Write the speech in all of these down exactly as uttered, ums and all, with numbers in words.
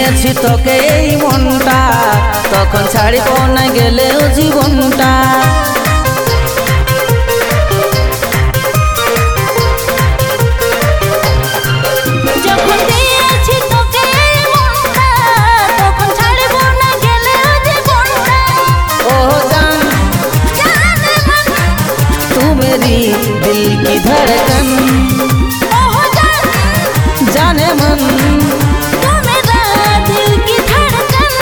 দিয়েছি তোকে এই মনটা, তখন ছাড়িব না গেলেও জীবনটা। दिल की धड़कन जाने मन तू मेरा दिल की धड़कन।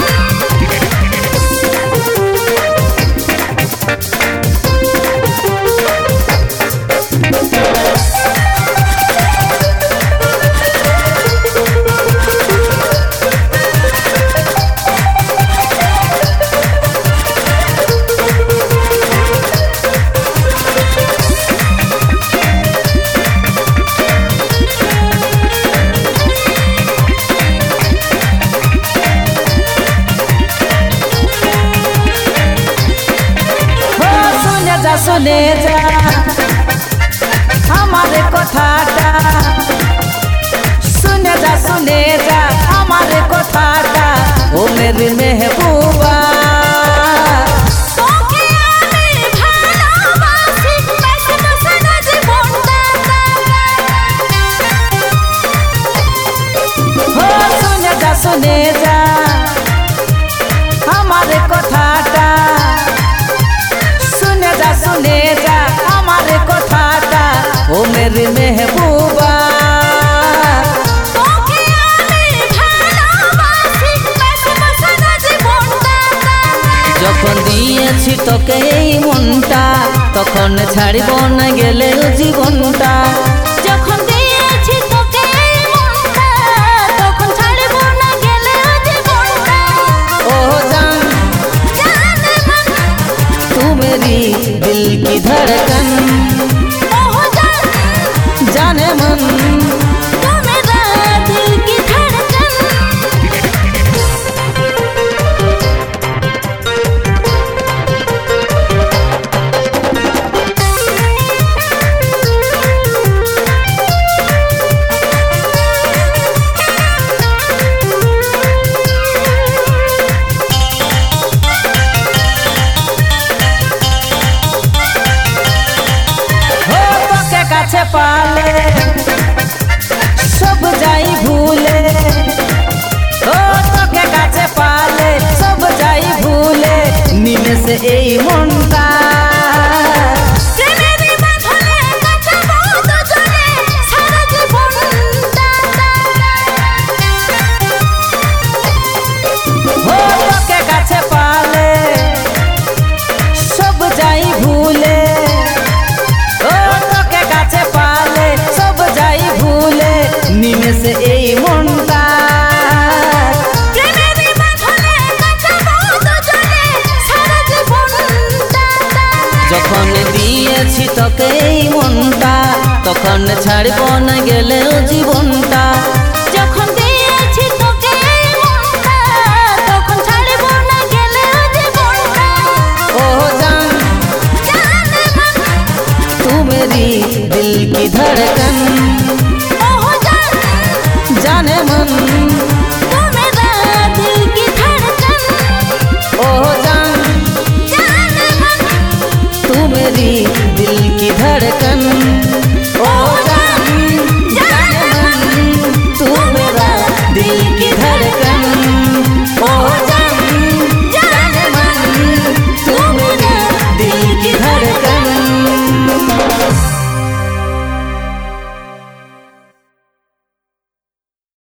सुने जा हमारे कथाटा, सुने जा सुने जा हमारे कथाटा, ओ मेरी महबूबा सुने जा सुने जा हमारे कथाटा, सुने जा सुने जा हमारे कथाटा, ओ मेरी महबूबा যখন দিয়েছি তোকে এই মনটা, তখন ছাড়িব না গেলেও জীবনটা। যখন দিয়েছি তোকে এই মনটা, তখন ছাড়িব না গেলেও জীবনটা। ও জান জানে মন तू मेरी दिल की धड़कन जाने मन तू मेरा दिल की धड़कन। কাছে পালে সব যাই ভুলে, ও তোকে কাছে পালে সব যাই ভুলে, নিমেষে এই মনটা ও তোকে কাছে পালে সব যাই ভুলে, নিমেষে এই মনটা যখন দিয়েছি তোকে এই মনটা, তখন ছাড়ব না গেলেও জীবনটা। যখন দিয়েছি তোকে এই মনটা, তখন ছাড়ব না গেলেও জীবনটা। ও জান জানে মন तू मेरी दिल की धड़कन जाने मन तू मेरा दिल की धड़कन। ओ जान जाने मन तू मेरी दिल की धड़कन।